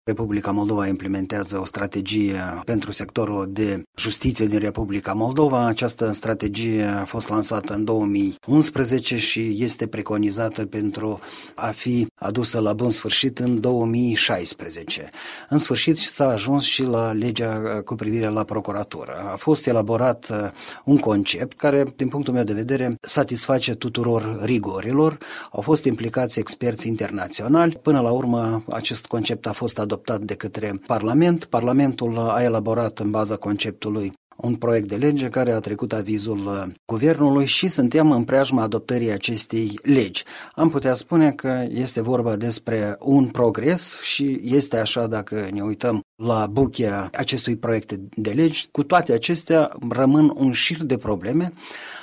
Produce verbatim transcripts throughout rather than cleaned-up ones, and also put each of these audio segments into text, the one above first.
Republica Moldova implementează o strategie pentru sectorul de justiție din Republica Moldova. Această strategie a fost lansată în două mii unsprezece și este preconizată pentru a fi adusă la bun sfârșit în două mii șaisprezece. În sfârșit s-a ajuns și la legea cu privire la procuratură. A fost elaborat un concept care, din punctul meu de vedere, satisface tuturor rigorilor. Au fost implicați experți internaționali. Până la urmă, acest concept a fost adoptat de către Parlament. Parlamentul a elaborat în baza conceptului un proiect de lege care a trecut avizul guvernului și suntem în preajma adoptării acestei legi. Am putea spune că este vorba despre un progres și este așa dacă ne uităm la buchea acestui proiect de legi. Cu toate acestea rămân un șir de probleme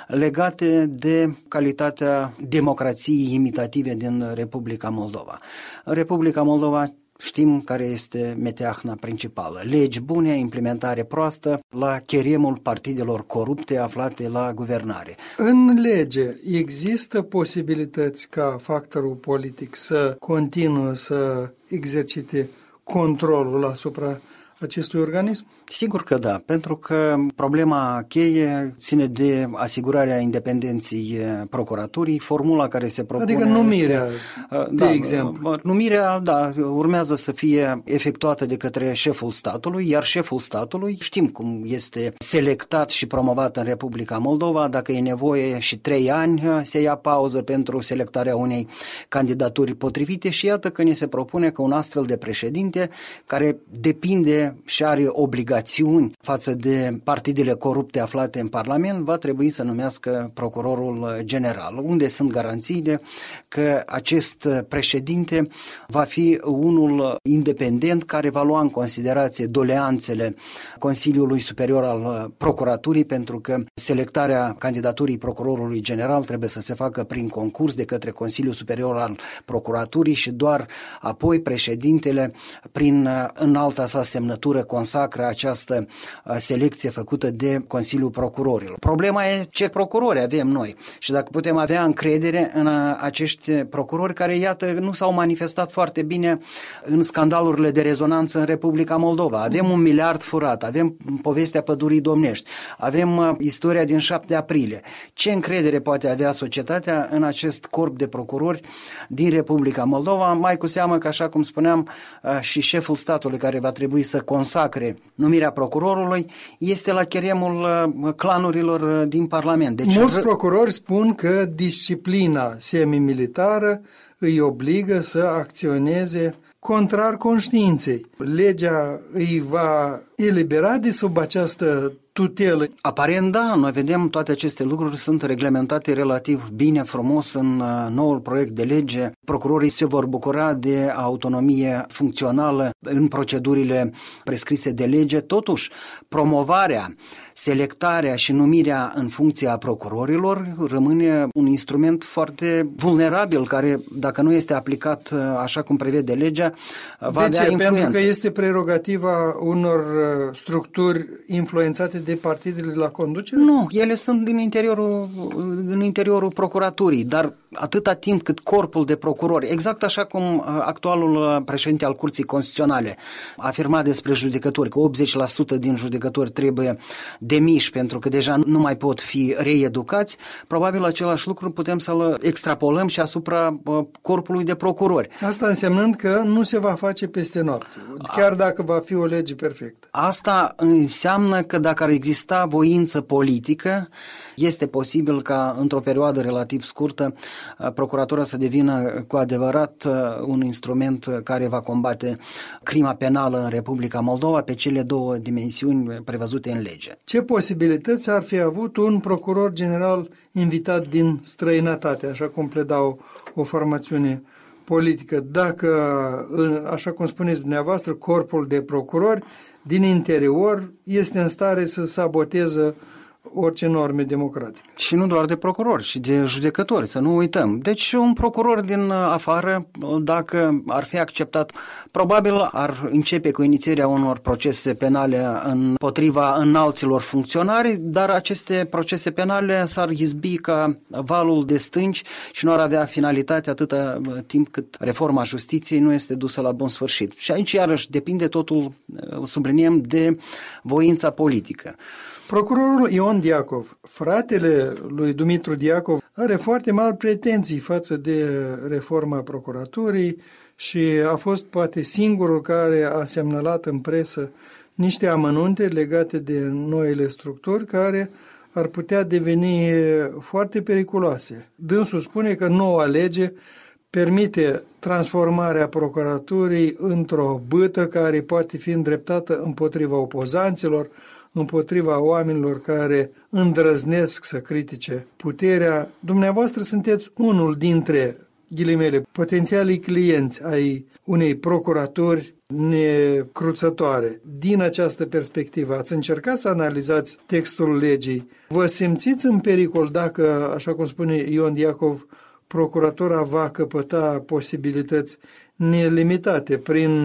legate de calitatea democrației imitative din Republica Moldova. În Republica Moldova știm care este meteahna principală. Legi bune, implementare proastă, la cheremul partidelor corupte aflate la guvernare. În lege există posibilități ca factorul politic să continue să exercite controlul asupra acestui organism? Sigur că da, pentru că problema cheie ține de asigurarea independenței procuraturii, formula care se propune... Adică numirea, este, de da, exemplu. Numirea, da, urmează să fie efectuată de către șeful statului, iar șeful statului, știm cum este selectat și promovat în Republica Moldova, dacă e nevoie și trei ani se ia pauză pentru selectarea unei candidaturi potrivite și iată că ne se propune că un astfel de președinte, care depinde și are obligații față de partidele corupte aflate în Parlament, va trebui să numească procurorul general. Unde sunt garanțiile că acest președinte va fi unul independent care va lua în considerație doleanțele Consiliului Superior al Procuraturii, pentru că selectarea candidaturii procurorului general trebuie să se facă prin concurs de către Consiliul Superior al Procuraturii și doar apoi președintele, prin înalta sa semnătură, consacră această selecție făcută de Consiliul Procurorilor. Problema e ce procurori avem noi și dacă putem avea încredere în acești procurori care, iată, nu s-au manifestat foarte bine în scandalurile de rezonanță în Republica Moldova. Avem un miliard furat, avem povestea pădurii domnești, avem istoria din șapte aprilie. Ce încredere poate avea societatea în acest corp de procurori din Republica Moldova, mai cu seamă că, așa cum spuneam, și șeful statului care va trebui să consacre numirea procurorului este la cheremul clanurilor din Parlament. Deci, mulți r- procurori spun că disciplina semimilitară îi obligă să acționeze contrar conștiinței. Legea îi va elibera de sub această tutelă. Aparent da, noi vedem toate aceste lucruri sunt reglementate relativ bine, frumos în noul proiect de lege. Procurorii se vor bucura de autonomie funcțională în procedurile prescrise de lege. Totuși, promovarea, selectarea și numirea în funcția procurorilor rămâne un instrument foarte vulnerabil care, dacă nu este aplicat așa cum prevede legea, va avea influență. Pentru că este prerogativa unor structuri influențate de partidele la conducere? Nu, ele sunt din interiorul, în interiorul procuraturii, dar atâta timp cât corpul de procurori, exact așa cum actualul președinte al Curții Constituționale a afirmat despre judecători, că optzeci la sută din judecători trebuie demiși pentru că deja nu mai pot fi reeducați, probabil același lucru putem să-l extrapolăm și asupra corpului de procurori. Asta însemnând că nu se va face peste noapte, chiar dacă va fi o lege perfectă. Asta înseamnă că dacă ar exista voință politică, este posibil ca într-o perioadă relativ scurtă procuratura să devină cu adevărat un instrument care va combate crima penală în Republica Moldova pe cele două dimensiuni prevăzute în lege. Ce posibilități ar fi avut un procuror general invitat din străinătate, așa cum pledau o formațiune politică, dacă, așa cum spuneți dumneavoastră, corpul de procurori din interior este în stare să saboteze orice norme democratice. Și nu doar de procurori, și de judecători, să nu uităm. Deci un procuror din afară, dacă ar fi acceptat, probabil ar începe cu inițierea unor procese penale împotriva înalților funcționari, dar aceste procese penale s-ar izbi ca valul de stânci și nu ar avea finalitate atâta timp cât reforma justiției nu este dusă la bun sfârșit. Și aici iarăși depinde totul, subliniem, de voința politică. Procurorul Ion Diacov, fratele lui Dumitru Diacov, are foarte mari pretenții față de reforma procuraturii și a fost poate singurul care a semnalat în presă niște amănunte legate de noile structuri care ar putea deveni foarte periculoase. Dânsul spune că noua lege permite transformarea procuraturii într-o bâtă care poate fi îndreptată împotriva opozanților, împotriva oamenilor care îndrăznesc să critique puterea. Dumneavoastră sunteți unul dintre, ghilimele, potențialii clienți ai unei procuraturi necruțătoare. Din această perspectivă, ați încercat să analizați textul legii. Vă simțiți în pericol dacă, așa cum spune Ion Diacov, procuratura va căpăta posibilități nelimitate prin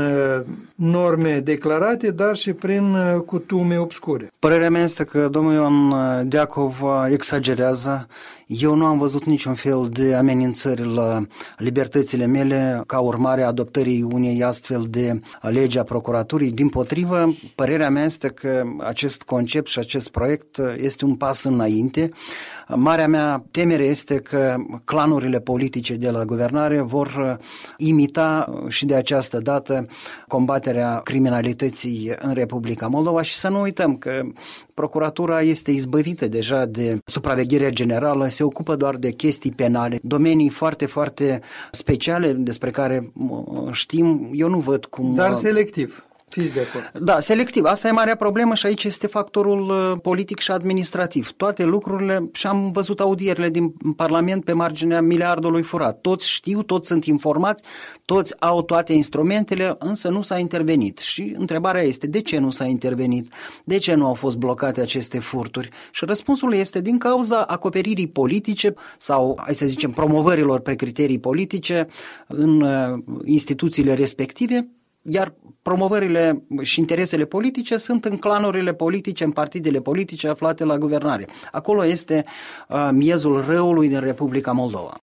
norme declarate, dar și prin cutume obscure? Părerea mea este că domnul Ion Diacov exagerează. Eu nu am văzut niciun fel de amenințări la libertățile mele ca urmare a adoptării unei astfel de lege a procuraturii. Dimpotrivă, părerea mea este că acest concept și acest proiect este un pas înainte. Marea mea temere este că clanurile politice de la guvernare vor imita și de această dată combaterea criminalității în Republica Moldova și să nu uităm că procuratura este izbăvită deja de supravegherea generală, se ocupă doar de chestii penale, domenii foarte, foarte speciale despre care știm, eu nu văd cum... Dar selectiv. Fiți de acord. Da, selectiv. Asta e marea problemă și aici este factorul politic și administrativ. Toate lucrurile, și am văzut audierile din Parlament pe marginea miliardului furat. Toți știu, toți sunt informați, toți au toate instrumentele, însă nu s-a intervenit. Și întrebarea este, de ce nu s-a intervenit? De ce nu au fost blocate aceste furturi? Și răspunsul este din cauza acoperirii politice sau, hai să zicem, promovărilor pe criterii politice în instituțiile respective, iar promovările și interesele politice sunt în clanurile politice, în partidele politice aflate la guvernare. Acolo este uh, miezul răului din Republica Moldova.